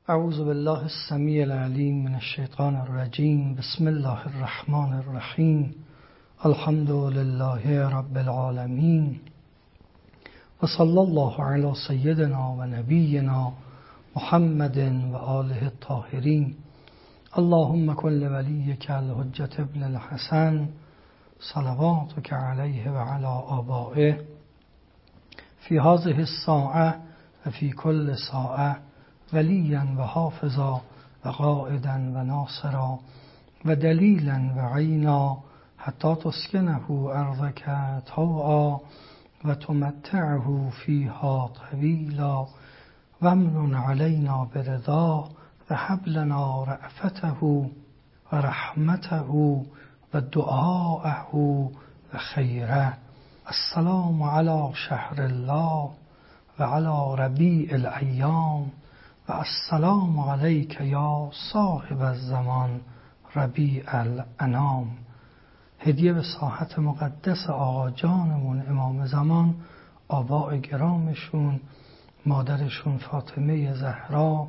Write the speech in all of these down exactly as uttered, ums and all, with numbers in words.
اعوذ بالله السمیع العلیم من الشیطان الرجیم. بسم الله الرحمن الرحیم. الحمد لله رب العالمین و صلی الله علی سیدنا و نبینا محمد و آله الطاهرین. اللهم کن لولیک الحجة ابن الحسن صلواتک علیه و علی آبائه فی هذه الساعة و فی کل ساعة ولیا و حافظا و قائدا و ناصرا و دلیلا و عینا حتی تسکنه ارضک طوعا و تمتعه فیها طویلا و امنن علینا برضا و هب لنا رأفته و رحمته و دعاءه و خیره. السلام علی شهر الله و علی ربیع الایام و السلام علیک یا صاحب الزمان ربیع الانام. هدیه به ساحت مقدس آقا جانمون امام زمان، آباء گرامشون، مادرشون فاطمه زهرا،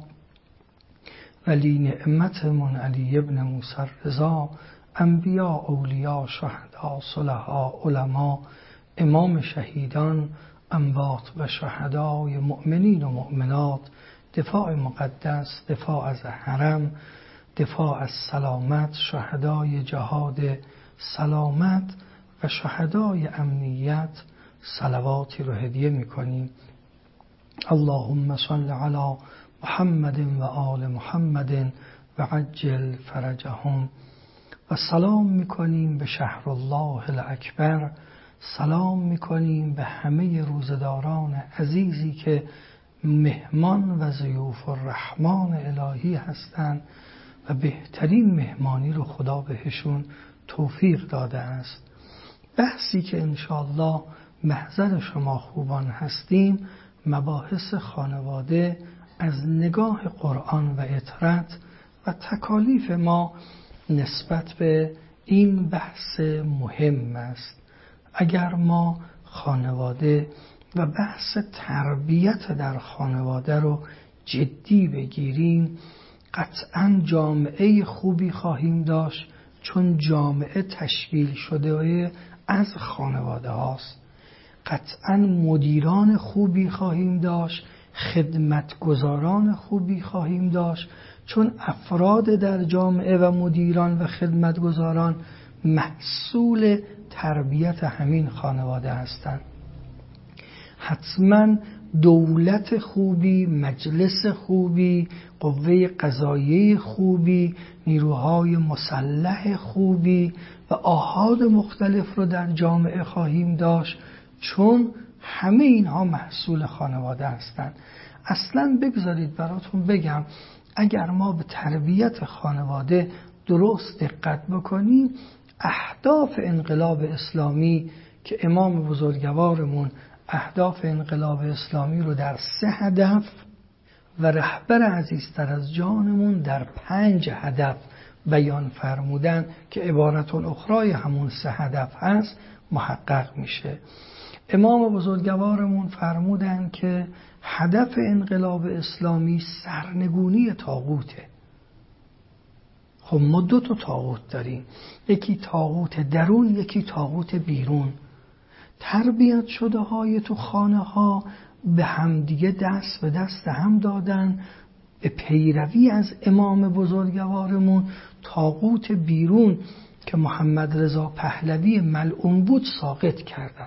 ولی نعمتمون علی ابن موسی رضا، انبیا، اولیا، شهدا، صلحا، علما، امام شهیدان، انباط و شهدای مؤمنین و مؤمنات، دفاع مقدس، دفاع از حرم، دفاع از سلامت، شهدای جهاد سلامت و شهدای امنیت، صلواتی رو هدیه میکنیم. اللهم صل علی محمد و آل محمد و عجل فرجهم. و سلام میکنیم به شهر الله الاکبر، سلام میکنیم به همه روزداران عزیزی که مهمان و ضیوف الرحمن الهی هستند و بهترین مهمانی رو خدا بهشون توفیق داده است. بحثی که انشاءالله محضر شما خوبان هستیم، مباحث خانواده از نگاه قرآن و اطرت و تکالیف ما نسبت به این بحث مهم است. اگر ما خانواده و بحث تربیت در خانواده رو جدی بگیریم، قطعاً جامعه خوبی خواهیم داشت، چون جامعه تشکیل شده از خانواده هاست. قطعاً مدیران خوبی خواهیم داشت، خدمتگزاران خوبی خواهیم داشت، چون افراد در جامعه و مدیران و خدمتگزاران محصول تربیت همین خانواده هستند. حتما دولت خوبی، مجلس خوبی، قوه قضاییه خوبی، نیروهای مسلح خوبی و آحاد مختلف رو در جامعه خواهیم داشت، چون همه اینها محصول خانواده هستند. اصلا بگذارید براتون بگم، اگر ما به تربیت خانواده درست دقت بکنیم، اهداف انقلاب اسلامی که امام بزرگوارمون اهداف انقلاب اسلامی رو در سه هدف و رهبر عزیزتر از جانمون در پنج هدف بیان فرمودن که عبارت الاخرای همون سه هدف هست، محقق میشه. امام بزرگوارمون فرمودن که هدف انقلاب اسلامی سرنگونی طاغوته. خب ما دو تا طاغوت داریم، یکی طاغوت درون، یکی طاغوت بیرون. تربیت شده های تو خانه ها به همدیگه دست به دست هم دادن، به پیروی از امام بزرگوارمون طاغوت بیرون که محمد رضا پهلوی ملعون بود ساقط کردن.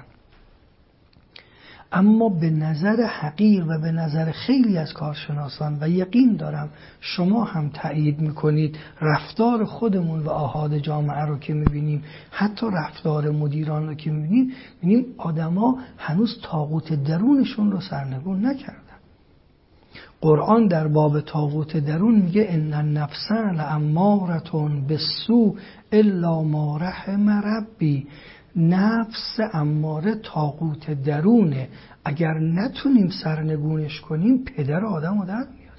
اما به نظر حقیر و به نظر خیلی از کارشناسان، و یقین دارم شما هم تایید میکنید، رفتار خودمون و آحاد جامعه رو که میبینیم، حتی رفتار مدیران رو که میبینیم، میبینیم آدما هنوز طاغوت درونشون رو سرنگون نکردن. قرآن در باب طاغوت درون میگه ان النفس لاماره بالسوء الا ما رحم ربی. نفس اماره طاغوت درونه، اگر نتونیم سرنگونش کنیم پدر آدم رو در میاره.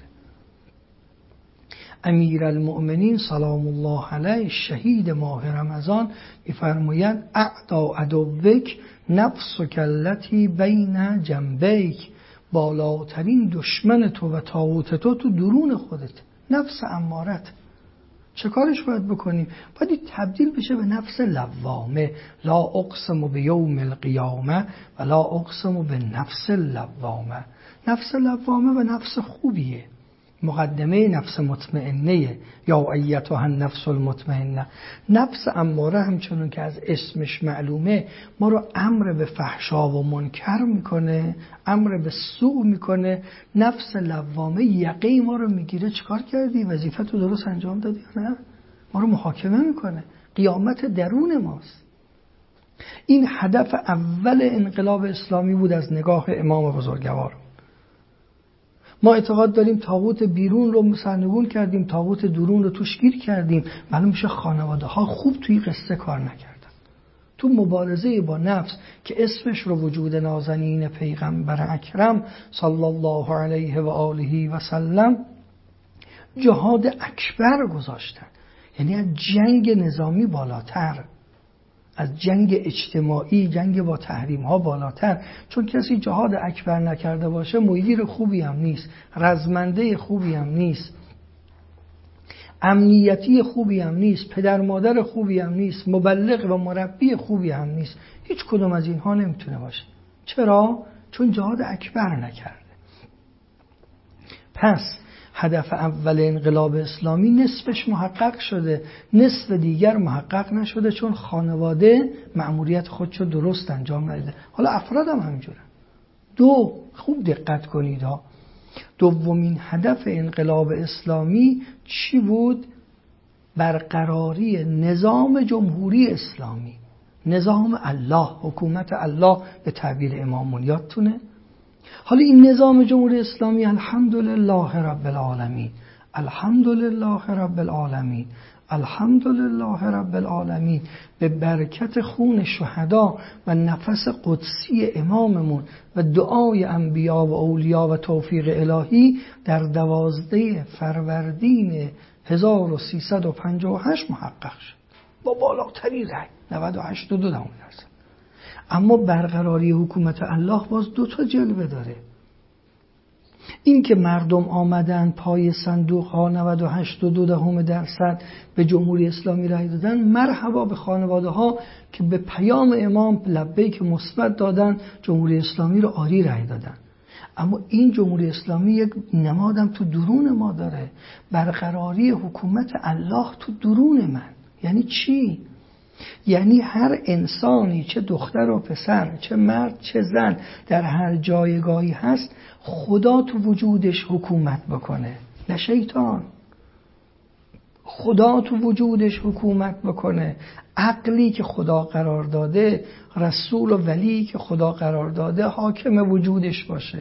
امیر المؤمنین سلام الله علیه شهید ماه رمضان میفرمایند اعدا عدوک نفسک التی بین جنبیک بالاترین دشمن تو و طاغوت تو تو درون خودت، نفس امارت. چه کارش باید بکنیم؟ باید تبدیل بشه به نفس لوامه. لا اقسم بیوم القیامه و لا اقسم به نفس لوامه. نفس لوامه و نفس خوبیه، مقدمه نفس مطمئنه. یا ایتها النفس المطمئنه. نفس اماره همچنون که از اسمش معلومه ما رو امر به فحشا و منکر میکنه، امر به سوء میکنه. نفس لوامه یقه ما رو میگیره، چیکار کردی؟ وظیفت رو درست انجام دادی یا نه؟ ما رو محاکمه میکنه. قیامت درون ماست. این هدف اول انقلاب اسلامی بود از نگاه امام بزرگوار. ما اعتقاد داریم طاغوت بیرون رو سرنگون کردیم، طاغوت درون رو توش گیر کردیم. معلوم میشه خانواده ها خوب توی قصه کار نکردن. تو مبارزه با نفس که اسمش رو وجود نازنین پیغمبر اکرم صلی الله علیه و آله و سلم جهاد اکبر گذاشتن، یعنی از جنگ نظامی بالاتر، از جنگ اجتماعی، جنگ با تحریم ها بالاتر. چون کسی جهاد اکبر نکرده باشه مدیر خوبی هم نیست، رزمنده خوبی هم نیست، امنیتی خوبی هم نیست، پدر مادر خوبی هم نیست، مبلغ و مربی خوبی هم نیست. هیچ کدوم از اینها نمیتونه باشه. چرا؟ چون جهاد اکبر نکرده. پس هدف اول انقلاب اسلامی نصفش محقق شده، نصف دیگر محقق نشده، چون خانواده مأموریت خودشو درست انجام نداده. حالا افراد هم همینجورن. دو، خوب دقت کنید ها، دومین هدف انقلاب اسلامی چی بود؟ برقراری نظام جمهوری اسلامی، نظام الله، حکومت الله به تعبیر امامون. یادتونه؟ حالا این نظام جمهوری اسلامی الحمدلله رب العالمین، الحمدلله رب العالمین، الحمدلله رب العالمین، به برکت خون شهدا و نفس قدسی اماممون و دعای انبیا و اولیا و توفیق الهی در دوازده فروردین هزار و سیصد و پنجاه و هشت محقق شد با بالاترین رأی نود و هشت و دو درصد. اما برقراری حکومت الله باز دو تا جلوه داره. این که مردم آمدن پای صندوق ها نود و هشت و دو دهم درصد به جمهوری اسلامی رای دادن، مرحبا به خانواده ها که به پیام امام لبیک مثبت دادن، جمهوری اسلامی رو آری رای دادن. اما این جمهوری اسلامی یک نمادم تو درون ما داره، برقراری حکومت الله تو درون من. یعنی چی؟ یعنی هر انسانی، چه دختر و پسر، چه مرد چه زن، در هر جایگاهی هست خدا تو وجودش حکومت بکنه، نه شیطان. خدا تو وجودش حکومت بکنه، عقلی که خدا قرار داده، رسول و ولی که خدا قرار داده حاکم وجودش باشه.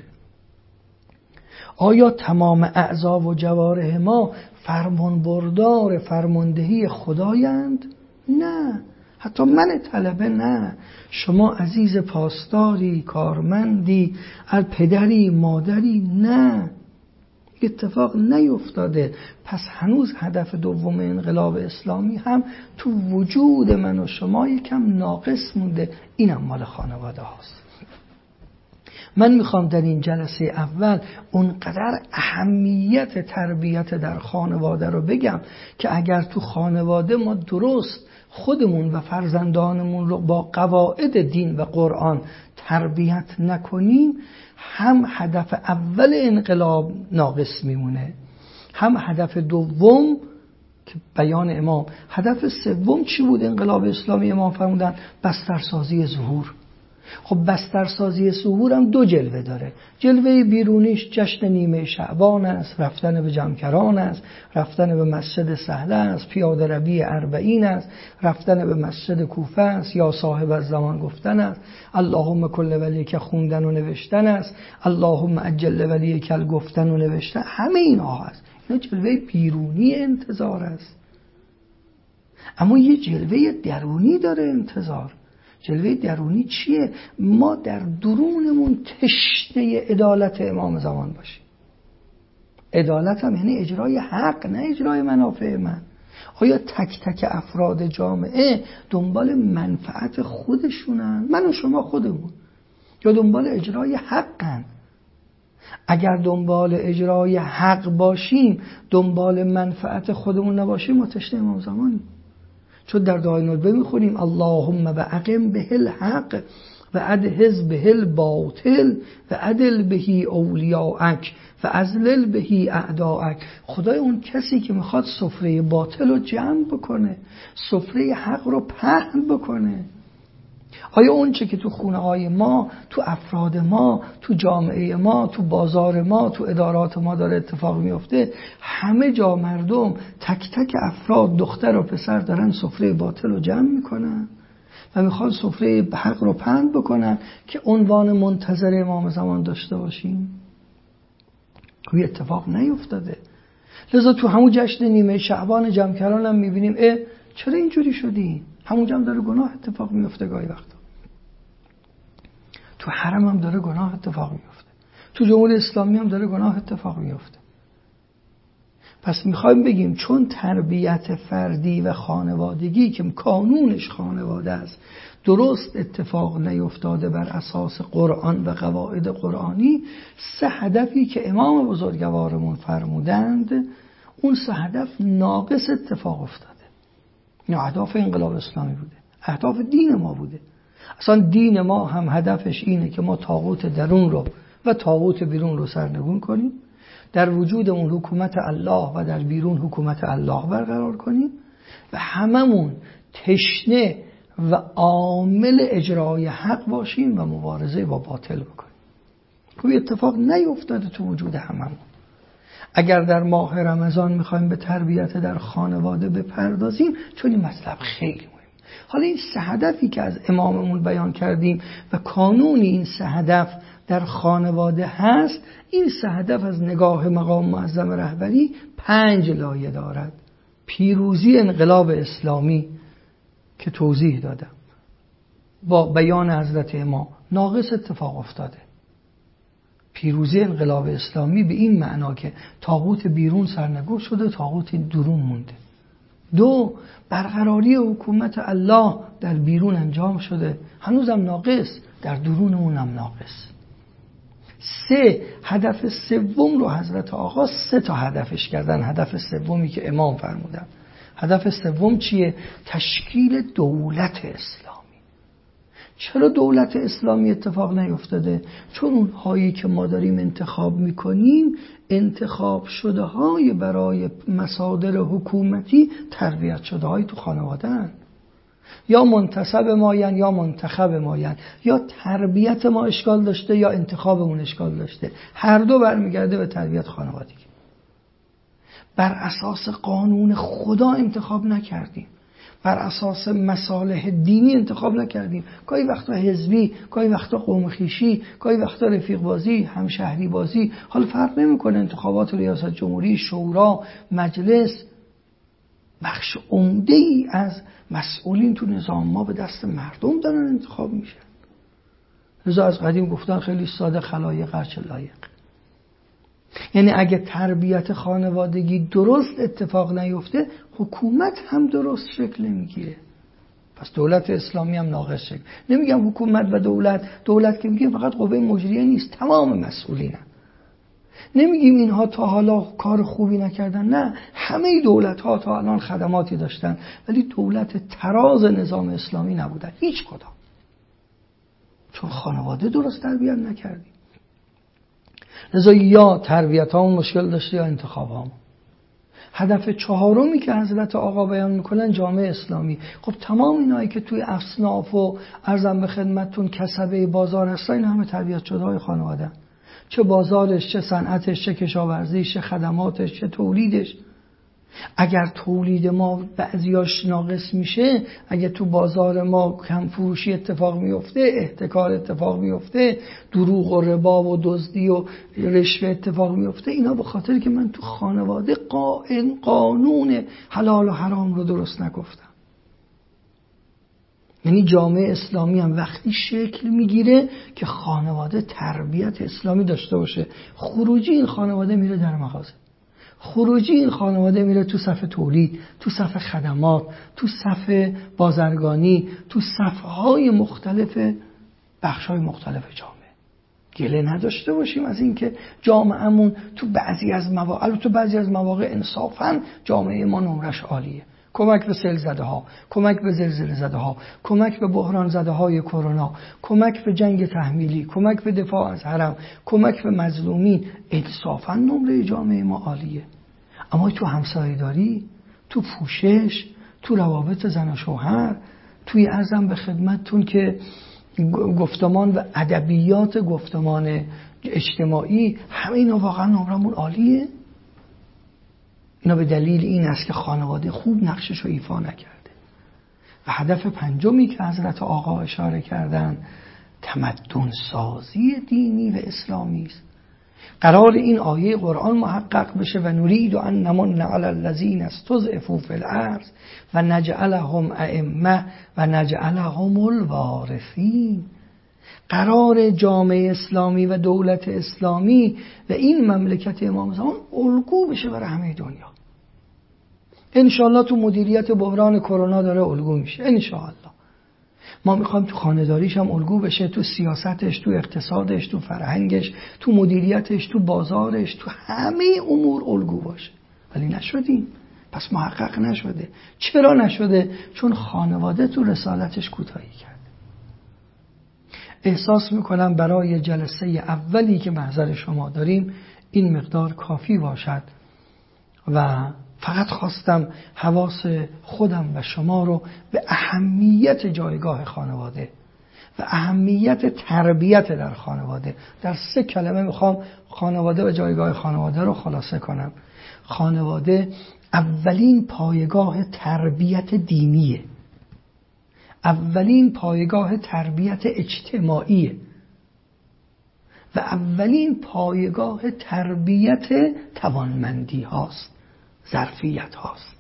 آیا تمام اعضا و جوارح ما فرمان بردار فرماندهی خدایند؟ نه. حتی من طلبه نه. شما عزیز پاسداری، کارمندی، پدری، مادری، نه. اتفاق نیفتاده. پس هنوز هدف دوم انقلاب اسلامی هم تو وجود من و شما یکم ناقص مونده. اینم مال خانواده هاست. من میخوام در این جلسه اول اونقدر اهمیت تربیت در خانواده رو بگم که اگر تو خانواده ما درست خودمون و فرزندانمون رو با قواعد دین و قرآن تربیت نکنیم، هم هدف اول انقلاب ناقص میمونه، هم هدف دوم که بیان امام. هدف سوم چی بود انقلاب اسلامی؟ امام فرمودن بسترسازی ظهور. خب بسترسازی ظهور هم دو جلوه داره. جلوه بیرونیش جشن نیمه شعبان است، رفتن به جمکران است، رفتن به مسجد سهله است، پیاده روی اربعین است، رفتن به مسجد کوفه است، یا صاحب الزمان گفتن است، اللهم کل ولیک خوندن و نوشتن است، اللهم اجل ولیک گفتن و نوشتن. همه اینها هست. اینا جلوه بیرونی انتظار است. اما یه جلوه درونی داره انتظار. جلوه درونی چیه؟ ما در درونمون تشنه عدالت امام زمان باشیم. عدالت هم یعنی اجرای حق، نه اجرای منافع من. آیا تک تک افراد جامعه دنبال منفعت خودشونن، من و شما خودمون، یا دنبال اجرای حقن؟ اگر دنبال اجرای حق باشیم، دنبال منفعت خودمون نباشیم، ما تشنه امام زمانیم. چون در دعای ندبه میخونیم اللهم و اقم به الحق و ادهز به الباطل و عدل بهی اولیاءک و ازلل بهی اعداءک. خدای اون کسی که میخواد سفره باطل رو جمع بکنه، سفره حق رو پهن بکنه. آیا اون چه که تو خونه های ما، تو افراد ما، تو جامعه ما، تو بازار ما، تو ادارات ما داره اتفاق میفته، همه جا مردم، تک تک افراد، دختر و پسر دارن سفره باطل رو جمع میکنن و میخوان سفره حق رو پهن بکنن که عنوان منتظر امام زمان داشته باشیم؟ کوی اتفاق نیفتاده. لذا تو همون جشن نیمه شعبان جمکران هم میبینیم اه چرا اینجوری شدی؟ همونجا هم داره گناه اتفاق میفته. گاهی وقتا تو حرم هم داره گناه اتفاق میفته، تو جمهوری اسلامی هم داره گناه اتفاق میفته. پس میخوایم بگیم چون تربیت فردی و خانوادگی که کانونش خانواده است درست اتفاق نیفتاده بر اساس قرآن و قواعد قرآنی، سه هدفی که امام بزرگوارمون فرمودند، اون سه هدف ناقص اتفاق افتاده. این اهداف انقلاب اسلامی بوده، اهداف دین ما بوده. اصلا دین ما هم هدفش اینه که ما طاغوت درون رو و طاغوت بیرون رو سرنگون کنیم، در وجود اون حکومت الله و در بیرون حکومت الله برقرار کنیم و هممون تشنه و عامل اجرای حق باشیم و مبارزه با باطل بکنیم. کوئی اتفاق نیفتاده تو وجود هممون. اگر در ماه رمضان میخوایم به تربیت در خانواده بپردازیم، چون این مطلب خیلی مهم. حالا این سه هدفی که از اماممون بیان کردیم و کانون این سه هدف در خانواده هست، این سه هدف از نگاه مقام معظم رهبری پنج لایه دارد. پیروزی انقلاب اسلامی که توضیح دادم با بیان حضرت امام ناقص اتفاق افتاده. پیروزی انقلاب اسلامی به این معنا که طاغوت بیرون سرنگون شده، طاغوت درون مونده. دو، برقراری حکومت الله در بیرون انجام شده، هنوزم ناقص، در درونمون هم ناقص. سه، هدف سوم رو حضرت آقا سه تا هدفش کردن. هدف سومی که امام فرمودن، هدف سوم چیه؟ تشکیل دولت اسلامی. چرا دولت اسلامی اتفاق نیفتاده؟ چون اونهایی که ما داریم انتخاب میکنیم انتخاب شده های برای مصادر حکومتی تربیت شده های تو خانواده هن. یا منتصب ماین یا منتخب ماین، یا تربیت ما اشکال داشته یا انتخابمون اشکال داشته. هر دو برمیگرده به تربیت خانوادگی. بر اساس قانون خدا انتخاب نکردیم، بر اساس مصالح دینی انتخاب نکردیم. گاهی وقتا حزبی، گاهی وقتا قوم خویشی، گاهی وقتا رفیق بازی، همشهری بازی. حالا فرق نمیکنه، انتخابات ریاست جمهوری، شورا، مجلس، بخش عمده‌ای از مسئولین تو نظام ما به دست مردم دارن انتخاب میشن. لذا از قدیم گفتن خیلی ساده، خلایق هرچه لایق. یعنی اگه تربیت خانوادگی درست اتفاق نیفته، حکومت هم درست شکل نمیگیره. پس دولت اسلامی هم ناقص شکل. نمیگم حکومت و دولت، دولت که میگیم فقط قوه مجریه نیست، تمام مسئولینن. نمیگیم اینها تا حالا کار خوبی نکردن، نه، همه دولت ها تا الان خدماتی داشتن، ولی دولت تراز نظام اسلامی نبودن هیچ کدام، چون خانواده درست تربیت نکردیم. لذا یا تربیت ها مشکل داشته یا انتخاب ها. هدف چهارمی که حضرت آقا بیان میکنن جامعه اسلامی. خب تمام اینایی که توی اصناف و ارزم به خدمتتون کسبه بازار هستن، این همه تربیت شده های خانواده، چه بازارش، چه صنعتش، چه کشاورزیش، چه خدماتش، چه تولیدش. اگر تولید ما بعضیاش ناقص میشه، اگر تو بازار ما کم فروشی اتفاق میفته، احتکار اتفاق میفته، دروغ و ربا و دزدی و رشوه اتفاق میفته، اینا به خاطر که من تو خانواده قائن قانون حلال و حرام رو درست نگفتم. یعنی جامعه اسلامی هم وقتی شکل میگیره که خانواده تربیت اسلامی داشته باشه، خروجی این خانواده میره در مغازه، خروجی این خانواده میره تو صف تولید، تو صف خدمات، تو صف بازرگانی، تو صفهای مختلف بخشای مختلف جامعه. گله نداشته باشیم از اینکه جامعهمون تو بعضی از مواقع تو بعضی از مواقع انصافاً جامعه ما نمرش عالیه. کمک به سیل زده ها، کمک به زلزله زده ها، کمک به بحران زده های کرونا، کمک به جنگ تحمیلی، کمک به دفاع از حرم، کمک به مظلومین، انصافاً نمره جامعه ما عالیه. اما تو همسایه‌داری، تو پوشش، تو روابط زن و شوهر، توی عرضم به خدمتتون که گفتمان و ادبیات گفتمان اجتماعی، همه اینا واقعا نمرمون عالیه. اینا به دلیل این است که خانواده خوب نقشش رو ایفا نکرده. و هدف پنجمی که حضرت آقا اشاره کردن تمدن سازی دینی و اسلامی است. قرار این آیه قرآن محقق بشه و نرید ان نمن علی الذین استضعفوا فی الارض و نجعلهم ائمه و نجعلهم الوارثین. قرار جامعه اسلامی و دولت اسلامی و این مملکت امام زمان الگو بشه برای همه دنیا. انشالله تو مدیریت بحران کرونا داره الگو میشه انشالله. ما میخوایم تو خانه‌داریش هم الگو بشه، تو سیاستش، تو اقتصادش، تو فرهنگش، تو مدیریتش، تو بازارش، تو همه امور الگو باشه. ولی نشدیم. پس محقق نشده. چرا نشده؟ چون خانواده تو رسالتش کوتاهی کرد. احساس میکنم برای جلسه اولی که محضر شما داریم این مقدار کافی باشد و فقط خواستم حواس خودم و شما رو به اهمیت جایگاه خانواده و اهمیت تربیت در خانواده، در سه کلمه میخوام خانواده و جایگاه خانواده رو خلاصه کنم. خانواده اولین پایگاه تربیت دینیه، اولین پایگاه تربیت اجتماعیه و اولین پایگاه تربیت توانمندی هاست، ظرفیت هاست.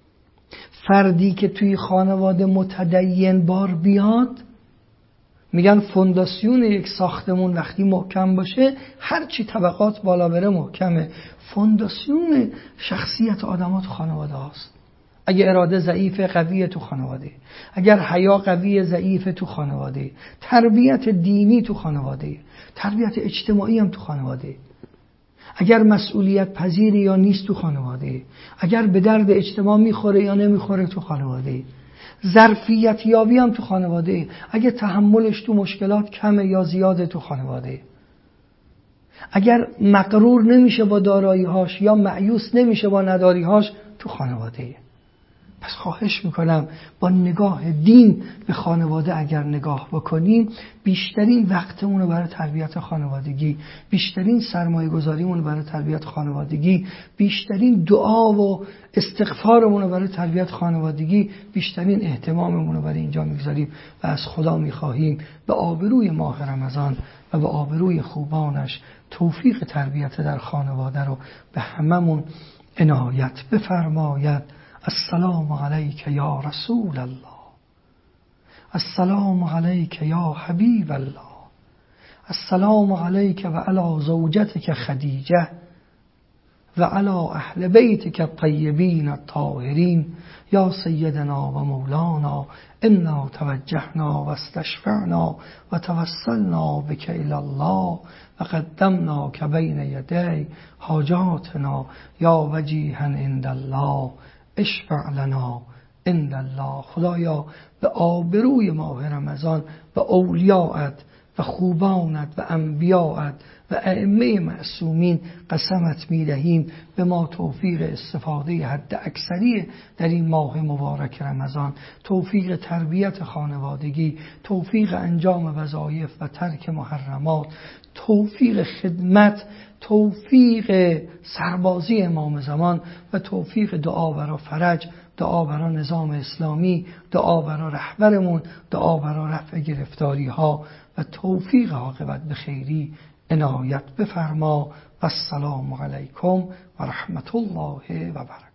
فردی که توی خانواده متدین بار بیاد، میگن فونداسیون یک ساختمون وقتی محکم باشه هرچی طبقات بالا بره محکمه. فونداسیون شخصیت آدمات خانواده هاست. اگه اراده ضعیف قویه تو خانواده، اگر حیا قویه ضعیف تو خانواده، تربیت دینی تو خانواده، تربیت اجتماعی هم تو خانواده، اگر مسئولیت پذیری یا نیست تو خانواده، اگر به درد اجتماع میخوره یا نمیخوره تو خانواده، ظرفیت یابی هم تو خانواده، اگر تحملش تو مشکلات کمه یا زیاده تو خانواده، اگر مغرور نمیشه با دارایی‌هاش یا مایوس نمیشه با نداری‌هاش تو خانواده. پس خواهش میکنم با نگاه دین به خانواده اگر نگاه بکنیم، بیشترین وقتمون رو برای تربیت خانوادگی، بیشترین سرمایه گذاریمون رو برای تربیت خانوادگی، بیشترین دعا و استغفارمون رو برای تربیت خانوادگی، بیشترین اهتماممون رو برای اینجا میگذاریم و از خدا میخواهیم به آبروی ماه رمضان و به آبروی خوبانش توفیق تربیت در خانواده رو به هممون عنایت بفرماید. السلام علیک یا رسول الله، السلام علیک یا حبیب الله، السلام علیک و علی زوجتک خدیجه و علی اهل بیتک الطیبین الطاهرین یا سیدنا و مولانا انا توجهنا و استشفعنا و توسلنا بک الی الله و قدمناک بین یدی حاجاتنا یا وجیها عند الله اشفع لنا عند الله. خدایا به آبروی ماه رمضان و اولیاءت و خوبانت و انبیاءت و ائمه معصومین قسمت میدهیم به ما توفیق استفاده حد اکثری در این ماه مبارک رمضان، توفیق تربیت خانوادگی، توفیق انجام وظایف و ترک محرمات، توفیق خدمت، توفیق سربازی امام زمان و توفیق دعا برای فرج، دعا برای نظام اسلامی، دعا برای رهبرمون، دعا برای رفع گرفتاری ها و توفیق عاقبت به خیری عنایت بفرما. و السلام علیکم و رحمت الله و برکاته.